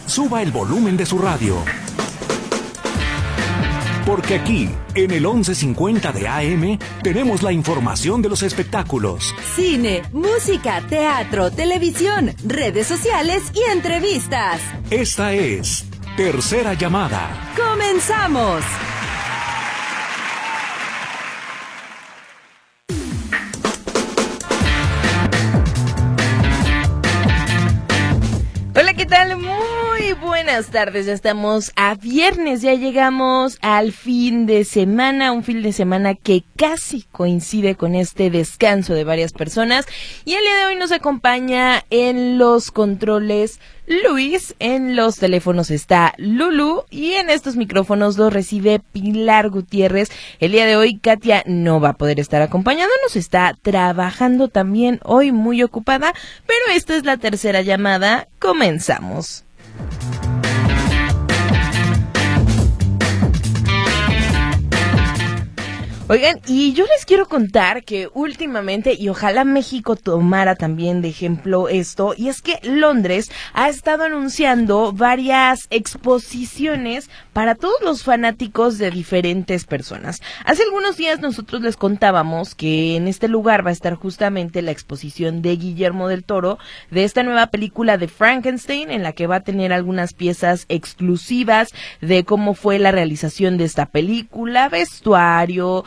suba el volumen de su radio. Porque aquí, en el 1150 de AM, tenemos la información de los espectáculos. Cine, música, teatro, televisión, redes sociales y entrevistas. Esta es Tercera Llamada. ¡Comenzamos! Hola, ¿qué tal? Muy buenas tardes, ya estamos a viernes, ya llegamos al fin de semana, un fin de semana que casi coincide con este descanso de varias personas, y el día de hoy nos acompaña en los controles Luis, en los teléfonos está Lulu y en estos micrófonos los recibe Pilar Gutiérrez. El día de hoy Katia no va a poder estar acompañándonos, está trabajando también hoy, muy ocupada, pero esta es la tercera llamada. Comenzamos. Oigan, y yo les quiero contar que últimamente, y ojalá México tomara también de ejemplo esto, y es que Londres ha estado anunciando varias exposiciones para todos los fanáticos de diferentes personas. Hace algunos días nosotros les contábamos que en este lugar va a estar justamente la exposición de Guillermo del Toro, de esta nueva película de Frankenstein, en la que va a tener algunas piezas exclusivas de cómo fue la realización de esta película, vestuario,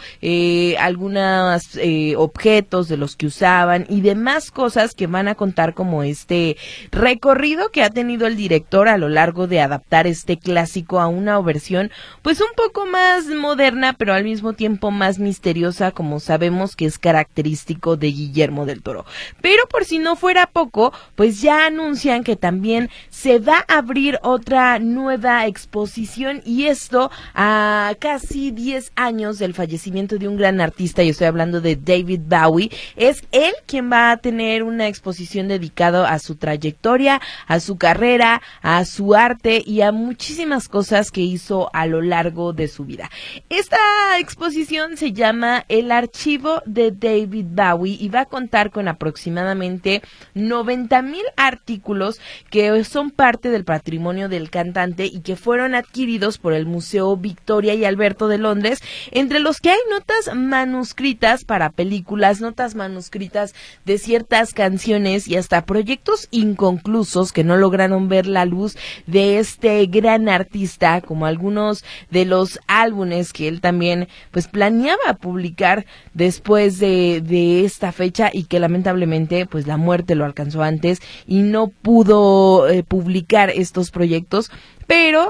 algunos objetos de los que usaban y demás cosas que van a contar como este recorrido que ha tenido el director a lo largo de adaptar este clásico a una versión pues un poco más moderna, pero al mismo tiempo más misteriosa, como sabemos que es característico de Guillermo del Toro. Pero por si no fuera poco, pues ya anuncian que también se va a abrir otra nueva exposición, y esto a casi 10 años del fallecimiento de un gran artista, y estoy hablando de David Bowie. Es él quien va a tener una exposición dedicada a su trayectoria, a su carrera, a su arte y a muchísimas cosas que hizo a lo largo de su vida. Esta exposición se llama El Archivo de David Bowie y va a contar con aproximadamente 90,000 artículos que son parte del patrimonio del cantante y que fueron adquiridos por el Museo Victoria y Alberto de Londres, entre los que hay notas manuscritas para películas, notas manuscritas de ciertas canciones y hasta proyectos inconclusos que no lograron ver la luz de este gran artista, como algunos de los álbumes que él también pues planeaba publicar después de esta fecha y que lamentablemente pues la muerte lo alcanzó antes y no pudo publicar estos proyectos. Pero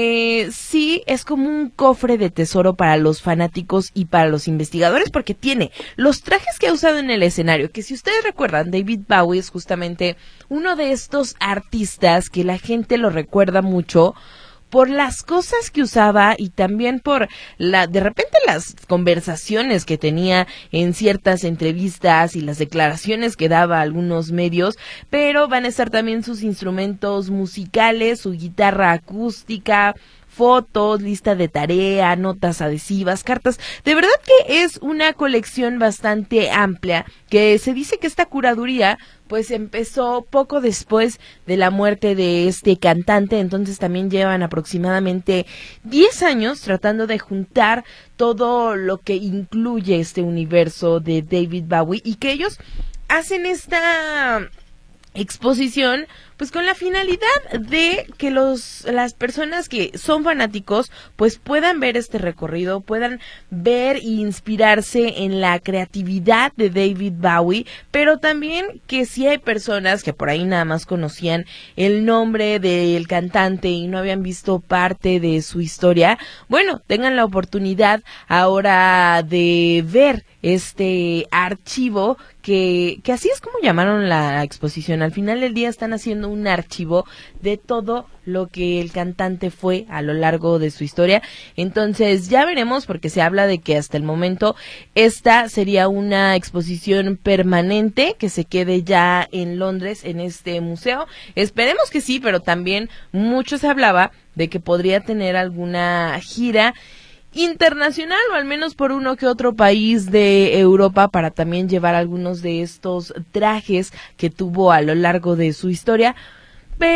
sí es como un cofre de tesoro para los fanáticos y para los investigadores, porque tiene los trajes que ha usado en el escenario, que si ustedes recuerdan, David Bowie es justamente uno de estos artistas que la gente lo recuerda mucho por las cosas que usaba y también por de repente las conversaciones que tenía en ciertas entrevistas y las declaraciones que daba a algunos medios, pero van a estar también sus instrumentos musicales, su guitarra acústica, fotos, lista de tarea, notas adhesivas, cartas. De verdad que es una colección bastante amplia, que se dice que esta curaduría pues empezó poco después de la muerte de este cantante, entonces también llevan aproximadamente 10 años tratando de juntar todo lo que incluye este universo de David Bowie, y que ellos hacen esta exposición pues con la finalidad de que las personas que son fanáticos pues puedan ver este recorrido, puedan ver e inspirarse en la creatividad de David Bowie, pero también que si hay personas que por ahí nada más conocían el nombre del cantante y no habían visto parte de su historia, bueno, tengan la oportunidad ahora de ver este archivo que así es como llamaron la exposición. Al final del día están haciendo un archivo de todo lo que el cantante fue a lo largo de su historia. Entonces ya veremos, porque se habla de que hasta el momento esta sería una exposición permanente que se quede ya en Londres, en este museo. Esperemos que sí, pero también mucho se hablaba de que podría tener alguna gira internacional, o al menos por uno que otro país de Europa, para también llevar algunos de estos trajes que tuvo a lo largo de su historia. Pero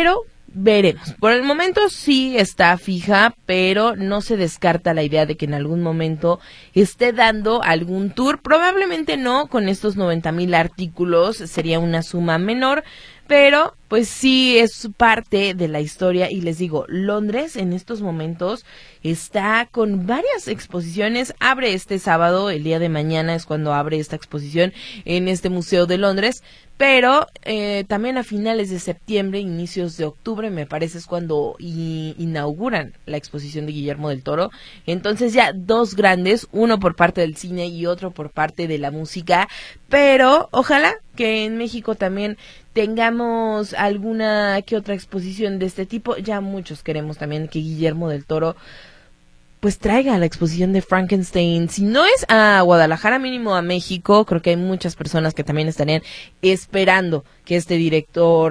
veremos. Por el momento sí está fija, pero no se descarta la idea de que en algún momento esté dando algún tour. Probablemente no, con estos 90,000 artículos sería una suma menor, pero pues sí es parte de la historia. Y les digo, Londres en estos momentos está con varias exposiciones. Abre este sábado, el día de mañana es cuando abre esta exposición en este Museo de Londres, pero también a finales de septiembre, inicios de octubre, me parece es cuando inauguran la exposición de Guillermo del Toro. Entonces ya dos grandes, uno por parte del cine y otro por parte de la música, pero ojalá que en México también tengamos alguna que otra exposición de este tipo. Ya muchos queremos también que Guillermo del Toro pues traiga la exposición de Frankenstein, si no es a Guadalajara, mínimo a México. Creo que hay muchas personas que también estarían esperando que este director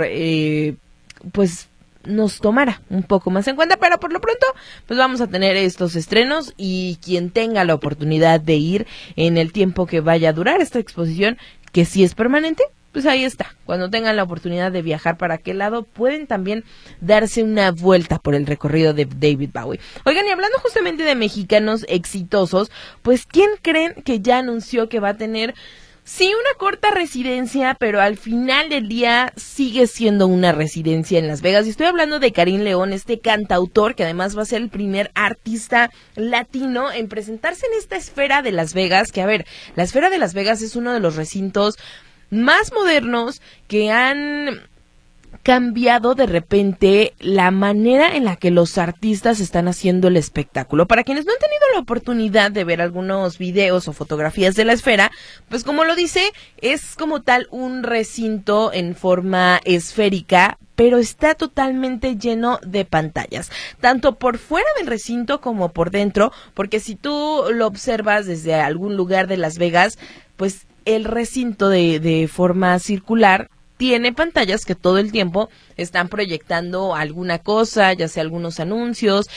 pues nos tomara un poco más en cuenta, pero por lo pronto pues vamos a tener estos estrenos, y quien tenga la oportunidad de ir en el tiempo que vaya a durar esta exposición, que sí es permanente, pues ahí está. Cuando tengan la oportunidad de viajar para aquel lado, pueden también darse una vuelta por el recorrido de David Bowie. Oigan, y hablando justamente de mexicanos exitosos, pues ¿quién creen que ya anunció que va a tener, sí, una corta residencia, pero al final del día sigue siendo una residencia en Las Vegas? Y estoy hablando de Karim León, este cantautor que además va a ser el primer artista latino en presentarse en esta esfera de Las Vegas, que a ver, la esfera de Las Vegas es uno de los recintos más modernos que han cambiado de repente la manera en la que los artistas están haciendo el espectáculo. Para quienes no han tenido la oportunidad de ver algunos videos o fotografías de la esfera, pues como lo dice, es como tal un recinto en forma esférica, pero está totalmente lleno de pantallas, tanto por fuera del recinto como por dentro, porque si tú lo observas desde algún lugar de Las Vegas, pues el recinto de forma circular tiene pantallas que todo el tiempo están proyectando alguna cosa, ya sea algunos anuncios,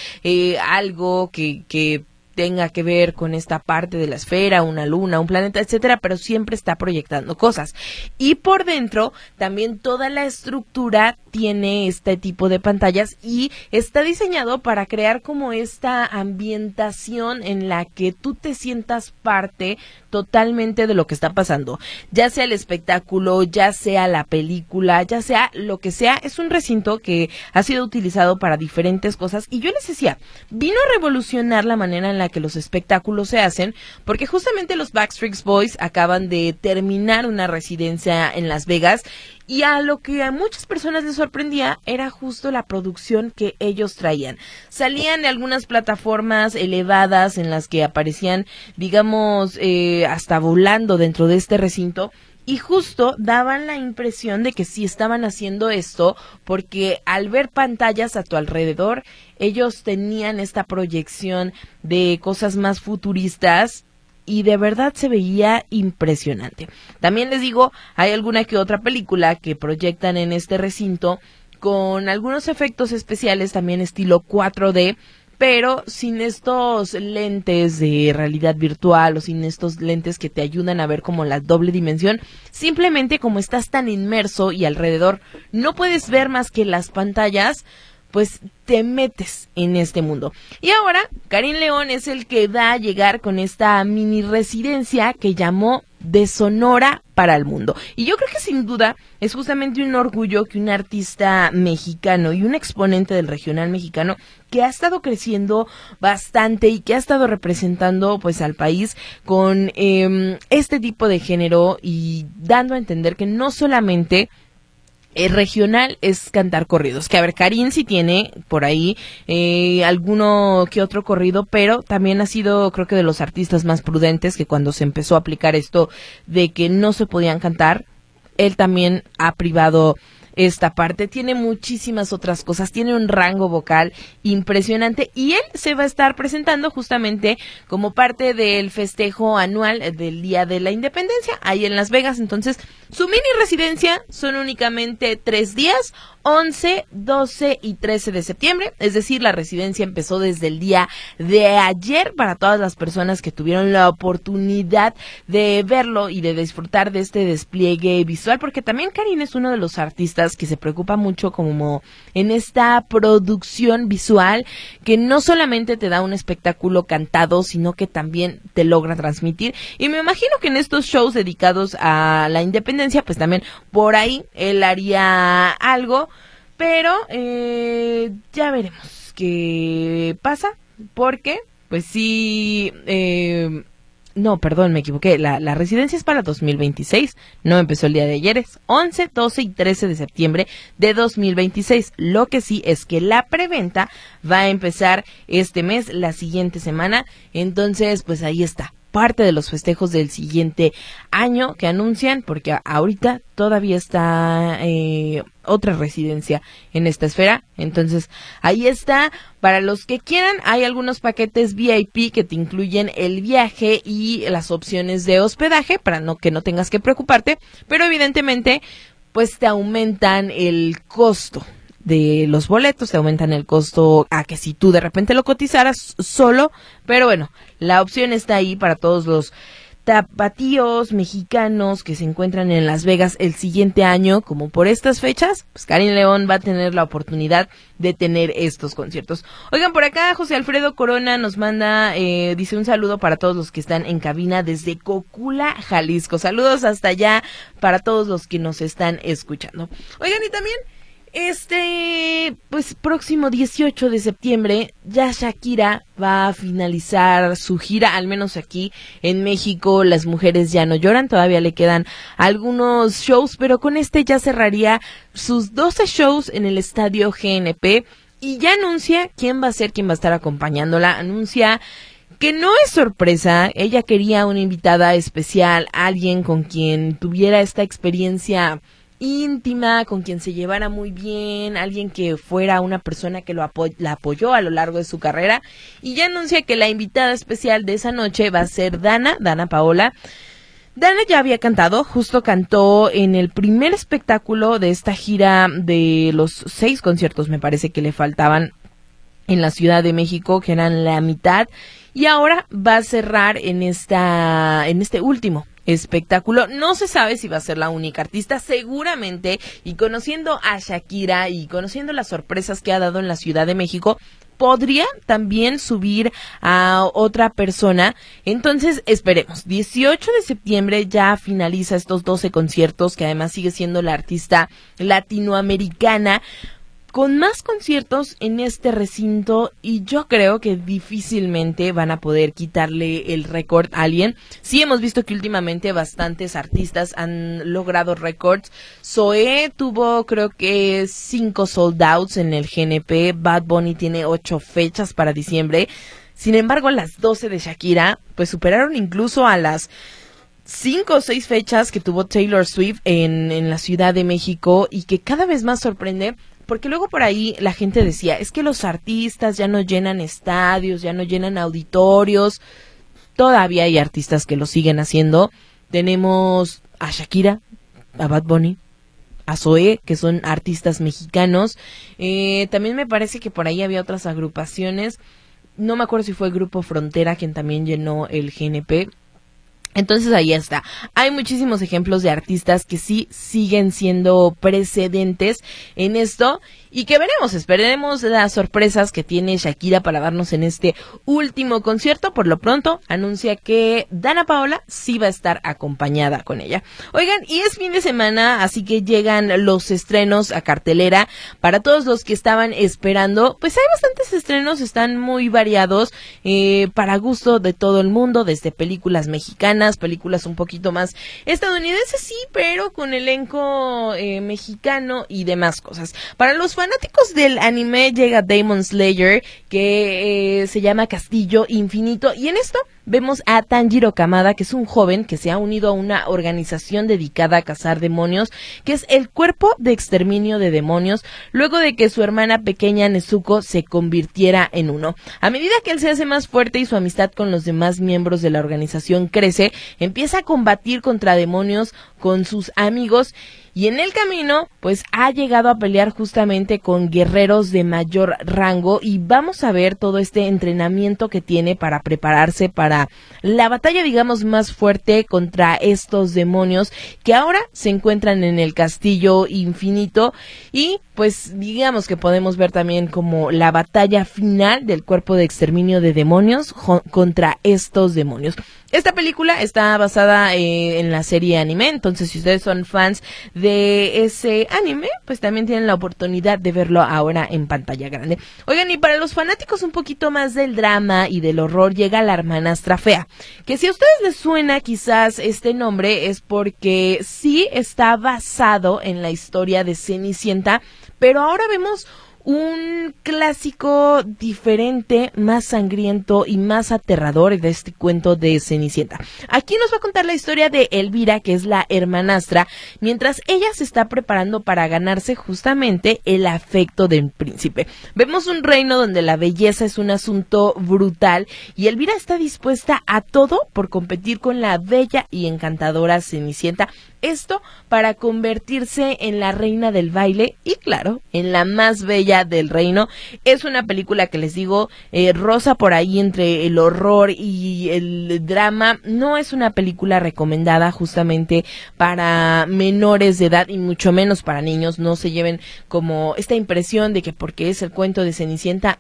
algo que tenga que ver con esta parte de la esfera, una luna, un planeta, etcétera, pero siempre está proyectando cosas. Y por dentro también toda la estructura tiene este tipo de pantallas y está diseñado para crear como esta ambientación en la que tú te sientas parte totalmente de lo que está pasando, ya sea el espectáculo, ya sea la película, ya sea lo que sea. Es un recinto que ha sido utilizado para diferentes cosas, y yo les decía, vino a revolucionar la manera en la que los espectáculos se hacen, porque justamente los Backstreet Boys acaban de terminar una residencia en Las Vegas, y a lo que a muchas personas les sorprendía era justo la producción que ellos traían. Salían de algunas plataformas elevadas en las que aparecían, digamos, hasta volando dentro de este recinto, y justo daban la impresión de que sí estaban haciendo esto porque al ver pantallas a tu alrededor, ellos tenían esta proyección de cosas más futuristas, y de verdad se veía impresionante. También les digo, hay alguna que otra película que proyectan en este recinto con algunos efectos especiales también estilo 4D, pero sin estos lentes de realidad virtual o sin estos lentes que te ayudan a ver como la doble dimensión. Simplemente como estás tan inmerso y alrededor no puedes ver más que las pantallas, pues te metes en este mundo. Y ahora, Karim León es el que da a llegar con esta mini residencia que llamó De Sonora para el Mundo. Y yo creo que sin duda es justamente un orgullo que un artista mexicano y un exponente del regional mexicano que ha estado creciendo bastante y que ha estado representando pues al país con este tipo de género, y dando a entender que no solamente el regional es cantar corridos, que a ver, Karim sí tiene por ahí alguno que otro corrido, pero también ha sido, creo que, de los artistas más prudentes, que cuando se empezó a aplicar esto de que no se podían cantar, él también ha privado esta parte. Tiene muchísimas otras cosas, tiene un rango vocal impresionante, y él se va a estar presentando justamente como parte del festejo anual del Día de la Independencia ahí en Las Vegas. Entonces su mini residencia son únicamente 3 días, 11, 12 y 13 de septiembre, es decir, la residencia empezó desde el día de ayer para todas las personas que tuvieron la oportunidad de verlo y de disfrutar de este despliegue visual, porque también Karim es uno de los artistas artistas que se preocupa mucho como en esta producción visual que no solamente te da un espectáculo cantado, sino que también te logra transmitir. Y me imagino que en estos shows dedicados a la independencia, pues también por ahí él haría algo, pero ya veremos qué pasa, porque pues sí... No, perdón, me equivoqué. La residencia es para 2026. No empezó el día de ayer. Es 11, 12 y 13 de septiembre de 2026. Lo que sí es que la preventa va a empezar este mes, la siguiente semana. Entonces, pues ahí está. Parte de los festejos del siguiente año que anuncian, porque ahorita todavía está otra residencia en esta esfera. Entonces, ahí está. Para los que quieran, hay algunos paquetes VIP que te incluyen el viaje y las opciones de hospedaje para que no tengas que preocuparte, pero evidentemente, pues te aumentan el costo de los boletos, te aumentan el costo a que si tú de repente lo cotizaras solo, pero bueno, la opción está ahí para todos los tapatíos mexicanos que se encuentran en Las Vegas el siguiente año, como por estas fechas, pues Karin León va a tener la oportunidad de tener estos conciertos. Oigan, por acá José Alfredo Corona nos manda, dice un saludo para todos los que están en cabina desde Cocula, Jalisco. Saludos hasta allá para todos los que nos están escuchando. Oigan, y también pues próximo 18 de septiembre ya Shakira va a finalizar su gira, al menos aquí en México Las Mujeres Ya No Lloran, todavía le quedan algunos shows, pero con ya cerraría sus 12 shows en el estadio GNP y ya anuncia quién va a estar acompañándola, anuncia que no es sorpresa, ella quería una invitada especial, alguien con quien tuviera esta experiencia íntima, con quien se llevara muy bien, alguien que fuera una persona que la apoyó a lo largo de su carrera, y ya anuncia que la invitada especial de esa noche va a ser Dana Paola. Dana ya había cantado, justo cantó en el primer espectáculo de esta gira de los 6 conciertos, me parece que le faltaban en la Ciudad de México, que eran la mitad, y ahora va a cerrar en este último espectáculo. No se sabe si va a ser la única artista, seguramente, y conociendo a Shakira y conociendo las sorpresas que ha dado en la Ciudad de México, podría también subir a otra persona. Entonces esperemos, 18 de septiembre ya finaliza estos 12 conciertos, que además sigue siendo la artista latinoamericana con más conciertos en este recinto, y yo creo que difícilmente van a poder quitarle el récord a alguien. Sí hemos visto que últimamente bastantes artistas han logrado récords. Zoé tuvo creo que 5 sold outs en el GNP, Bad Bunny tiene 8 fechas para diciembre. Sin embargo, las 12 de Shakira pues superaron incluso a las 5 o 6 fechas que tuvo Taylor Swift en la Ciudad de México, y que cada vez más sorprende. Porque luego por ahí la gente decía, es que los artistas ya no llenan estadios, ya no llenan auditorios. Todavía hay artistas que lo siguen haciendo. Tenemos a Shakira, a Bad Bunny, a Zoé, que son artistas mexicanos. También me parece que por ahí había otras agrupaciones. No me acuerdo si fue Grupo Frontera quien también llenó el GNP. Entonces ahí está. Hay muchísimos ejemplos de artistas que sí siguen siendo precedentes en esto, y que esperemos las sorpresas que tiene Shakira para darnos en este último concierto. Por lo pronto anuncia que Dana Paola sí va a estar acompañada con ella. Oigan, y es fin de semana, así que llegan los estrenos a cartelera. Para todos los que estaban esperando, pues hay bastantes estrenos, están muy variados, para gusto de todo el mundo, desde películas mexicanas, películas un poquito más estadounidenses, sí, pero con elenco mexicano y demás cosas. Para los fanáticos del anime llega Demon Slayer, que se llama Castillo Infinito, y en esto vemos a Tanjiro Kamada, que es un joven que se ha unido a una organización dedicada a cazar demonios, que es el Cuerpo de Exterminio de Demonios, luego de que su hermana pequeña Nezuko se convirtiera en uno. A medida que él se hace más fuerte y su amistad con los demás miembros de la organización crece, empieza a combatir contra demonios con sus amigos, y en el camino pues ha llegado a pelear justamente con guerreros de mayor rango y vamos a ver todo este entrenamiento que tiene para prepararse para la batalla, digamos, más fuerte contra estos demonios que ahora se encuentran en el castillo infinito y pues digamos que podemos ver también como la batalla final del cuerpo de exterminio de demonios contra estos demonios. Esta película está basada en la serie anime, entonces si ustedes son fans de ese anime, pues también tienen la oportunidad de verlo ahora en pantalla grande. Oigan, y para los fanáticos un poquito más del drama y del horror, llega La Hermanastra Fea, que si a ustedes les suena quizás este nombre es porque sí está basado en la historia de Cenicienta, pero ahora vemos un clásico diferente, más sangriento y más aterrador de este cuento de Cenicienta. Aquí nos va a contar la historia de Elvira, que es la hermanastra, mientras ella se está preparando para ganarse justamente el afecto del príncipe. Vemos un reino donde la belleza es un asunto brutal y Elvira está dispuesta a todo por competir con la bella y encantadora Cenicienta. Esto para convertirse en la reina del baile y, claro, en la más bella del reino. Es una película que les digo, rosa por ahí entre el horror y el drama. No es una película recomendada justamente para menores de edad y mucho menos para niños. No se lleven como esta impresión de que porque es el cuento de Cenicienta,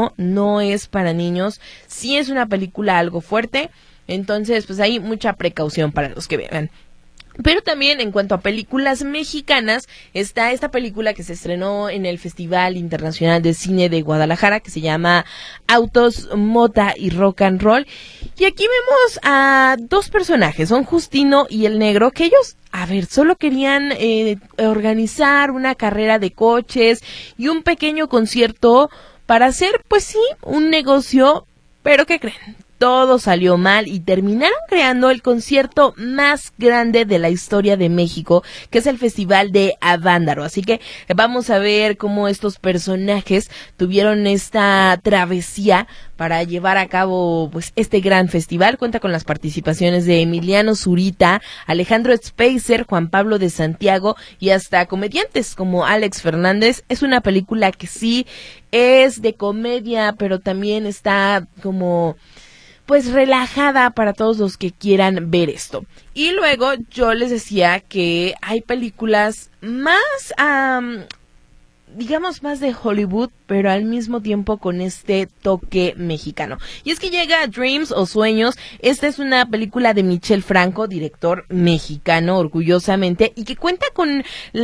no es para niños. Sí es una película algo fuerte, entonces pues hay mucha precaución para los que vean. Pero también en cuanto a películas mexicanas, está esta película que se estrenó en el Festival Internacional de Cine de Guadalajara, que se llama Autos, Mota y Rock and Roll. Y aquí vemos a dos personajes, son Justino y el Negro, que ellos, solo querían organizar una carrera de coches y un pequeño concierto para hacer, pues sí, un negocio, pero ¿qué creen? Todo salió mal y terminaron creando el concierto más grande de la historia de México, que es el Festival de Avándaro. Así que vamos a ver cómo estos personajes tuvieron esta travesía para llevar a cabo pues este gran festival. Cuenta con las participaciones de Emiliano Zurita, Alejandro Spacer, Juan Pablo de Santiago y hasta comediantes como Alex Fernández. Es una película que sí es de comedia, pero también está como pues relajada para todos los que quieran ver esto. Y luego yo les decía que hay películas más, digamos más de Hollywood, pero al mismo tiempo con este toque mexicano. Y es que llega Dreams o Sueños. Esta es una película de Michel Franco, director mexicano, orgullosamente, y que cuenta con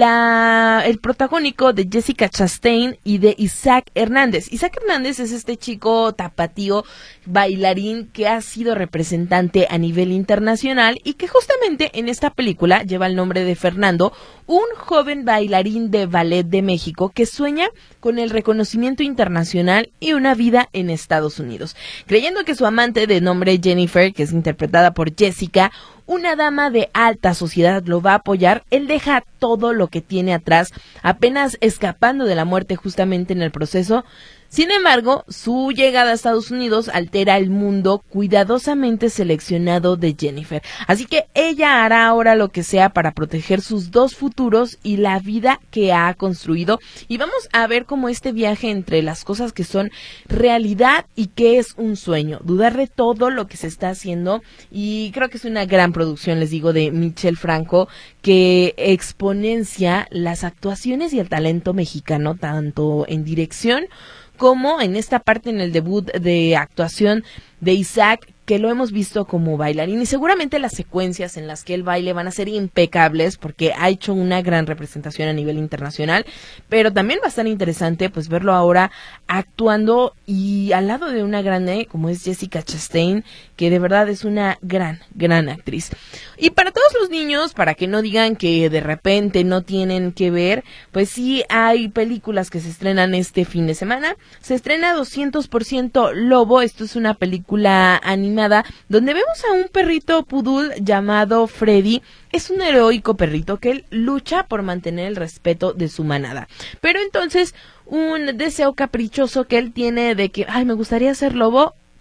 el protagónico de Jessica Chastain y de Isaac Hernández. Isaac Hernández es este chico tapatío, bailarín, que ha sido representante a nivel internacional y que justamente en esta película lleva el nombre de Fernando, un joven bailarín de ballet de México que sueña con el reconocimiento internacional y una vida en Estados Unidos. Creyendo que su amante de nombre Jennifer, que es interpretada por Jessica, una dama de alta sociedad, lo va a apoyar, él deja todo lo que tiene atrás, apenas escapando de la muerte justamente en el proceso. Sin embargo, su llegada a Estados Unidos altera el mundo cuidadosamente seleccionado de Jennifer. Así que ella hará ahora lo que sea para proteger sus dos futuros y la vida que ha construido. Y vamos a ver cómo este viaje entre las cosas que son realidad y que es un sueño. Dudar de todo lo que se está haciendo. Y creo que es una gran producción, les digo, de Michel Franco, que exponencia las actuaciones y el talento mexicano, tanto en dirección como en esta parte en el debut de actuación de Isaac, que lo hemos visto como bailarín, y seguramente las secuencias en las que él baile van a ser impecables porque ha hecho una gran representación a nivel internacional, pero también va a estar interesante pues verlo ahora actuando y al lado de una grande como es Jessica Chastain, que de verdad es una gran actriz. Y para todos los niños, para que no digan que de repente no tienen que ver, pues sí hay películas que se estrenan este fin de semana. Se estrena 200% Lobo. Esto es una película animada donde vemos a un perrito pudul llamado Freddy. Es un heroico perrito que él lucha por mantener el respeto de su manada, pero entonces un deseo caprichoso que él tiene de que, me gustaría ser lobo,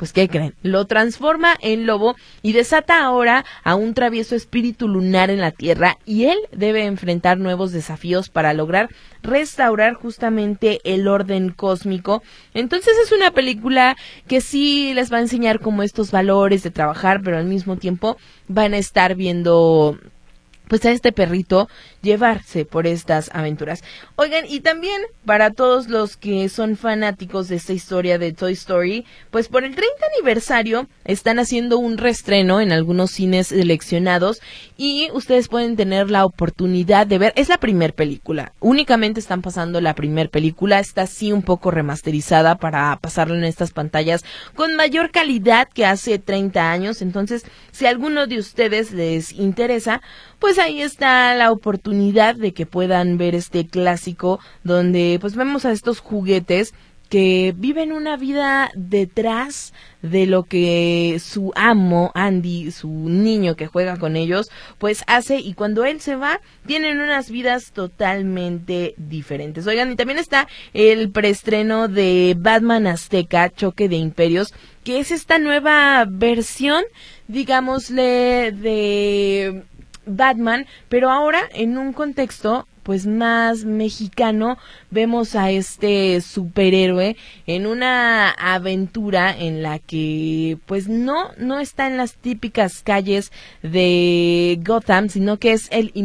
pues ¿qué creen? Lo transforma en lobo y desata ahora a un travieso espíritu lunar en la Tierra, y él debe enfrentar nuevos desafíos para lograr restaurar justamente el orden cósmico. Entonces es una película que sí les va a enseñar como estos valores de trabajar, pero al mismo tiempo van a estar viendo pues a este perrito llevarse por estas aventuras. Oigan, y también para todos los que son fanáticos de esta historia de Toy Story, pues por el 30 aniversario están haciendo un reestreno en algunos cines seleccionados y ustedes pueden tener la oportunidad de ver, es la primer película, únicamente están pasando la primer película, está así un poco remasterizada para pasarlo en estas pantallas con mayor calidad que hace 30 años, entonces si a alguno de ustedes les interesa, pues ahí está la oportunidad de que puedan ver este clásico donde pues vemos a estos juguetes que viven una vida detrás de lo que su amo, Andy, su niño que juega con ellos, pues hace, y cuando él se va, tienen unas vidas totalmente diferentes. Oigan, y también está el preestreno de Batman Azteca, Choque de Imperios, que es esta nueva versión, digámosle, de Batman, pero ahora en un contexto pues más mexicano. Vemos a este superhéroe en una aventura en la que pues no está en las típicas calles de Gotham, sino que es el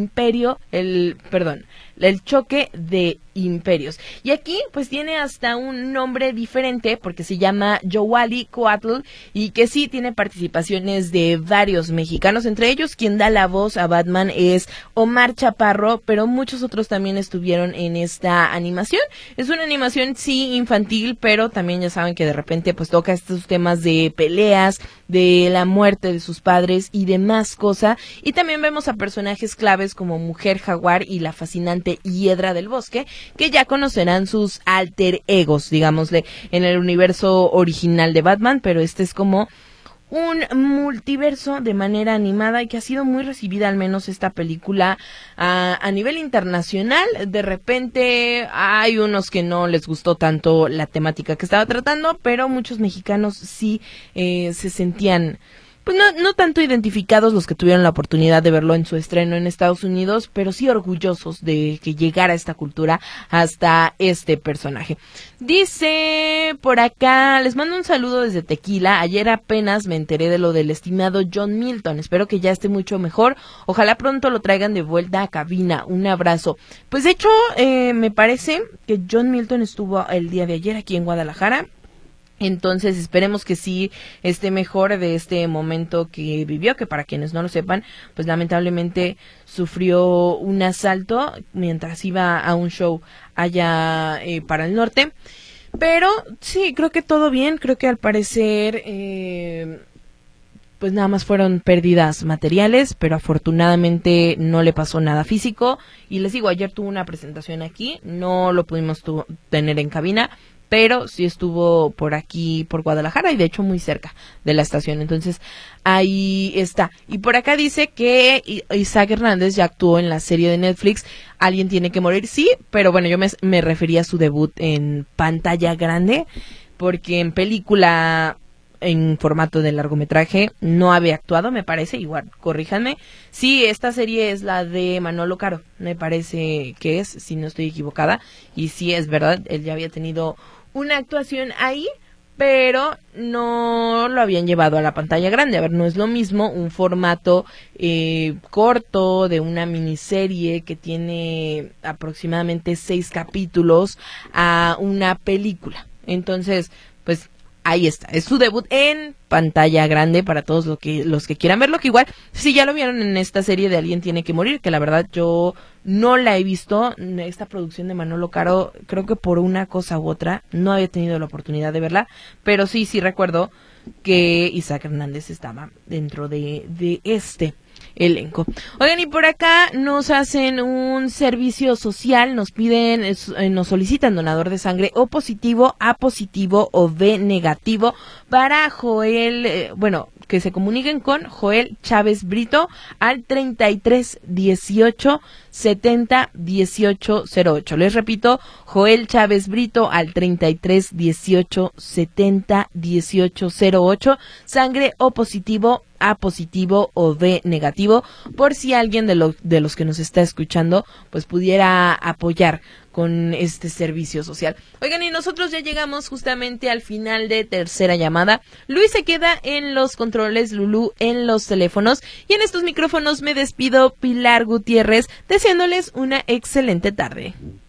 choque de imperios. Y aquí pues tiene hasta un nombre diferente porque se llama Quetzalcóatl y que sí tiene participaciones de varios mexicanos, entre ellos quien da la voz a Batman es Omar Chaparro, pero muchos otros también estuvieron en esta animación. Es una animación sí infantil, pero también ya saben que de repente pues toca estos temas de peleas, de la muerte de sus padres y demás cosa, y también vemos a personajes claves como Mujer Jaguar y la fascinante Hiedra del Bosque, que ya conocerán sus alter egos, digámosle, en el universo original de Batman, pero este es como un multiverso de manera animada y que ha sido muy recibida, al menos esta película a nivel internacional. De repente hay unos que no les gustó tanto la temática que estaba tratando, pero muchos mexicanos sí se sentían pues no tanto identificados, los que tuvieron la oportunidad de verlo en su estreno en Estados Unidos, pero sí orgullosos de que llegara esta cultura hasta este personaje. Dice por acá, les mando un saludo desde Tequila, ayer apenas me enteré de lo del estimado John Milton, espero que ya esté mucho mejor, ojalá pronto lo traigan de vuelta a cabina, un abrazo. Pues de hecho, me parece que John Milton estuvo el día de ayer aquí en Guadalajara. Entonces esperemos que sí esté mejor de este momento que vivió, que para quienes no lo sepan, pues lamentablemente sufrió un asalto mientras iba a un show allá para el norte. Pero sí, creo que todo bien, creo que al parecer pues nada más fueron pérdidas materiales, pero afortunadamente no le pasó nada físico. Y les digo, ayer tuvo una presentación aquí, no lo pudimos tener en cabina, pero sí estuvo por aquí, por Guadalajara, y de hecho muy cerca de la estación. Entonces, ahí está. Y por acá dice que Isaac Hernández ya actuó en la serie de Netflix, Alguien tiene que morir. Sí, pero bueno, yo me refería a su debut en pantalla grande, porque en película en formato de largometraje no había actuado, me parece, igual, corríjanme. Sí, esta serie es la de Manolo Caro, me parece que es, si no estoy equivocada, y sí es verdad, él ya había tenido una actuación ahí, pero no lo habían llevado a la pantalla grande. A ver, no es lo mismo un formato corto de una miniserie que tiene aproximadamente 6 capítulos a una película. Entonces, pues ahí está, es su debut en pantalla grande para todos los que quieran verlo, que igual, si ya lo vieron en esta serie de Alguien tiene que morir, que la verdad yo no la he visto, esta producción de Manolo Caro, creo que por una cosa u otra, no había tenido la oportunidad de verla, pero sí recuerdo que Isaac Hernández estaba dentro de este elenco. Oigan, y por acá nos hacen un servicio social, nos piden, nos solicitan donador de sangre O positivo, A positivo o B negativo para Joel que se comuniquen con Joel Chávez Brito al 33 18 70 18 08. Les repito, Joel Chávez Brito al 33 18 70 18 08. Sangre O positivo, A positivo o B negativo, por si alguien de los que nos está escuchando pues pudiera apoyar con este servicio social. Oigan, y nosotros ya llegamos justamente al final de Tercera Llamada. Luis se queda en los controles, Lulú en los teléfonos, y en estos micrófonos me despido, Pilar Gutiérrez, deseándoles una excelente tarde.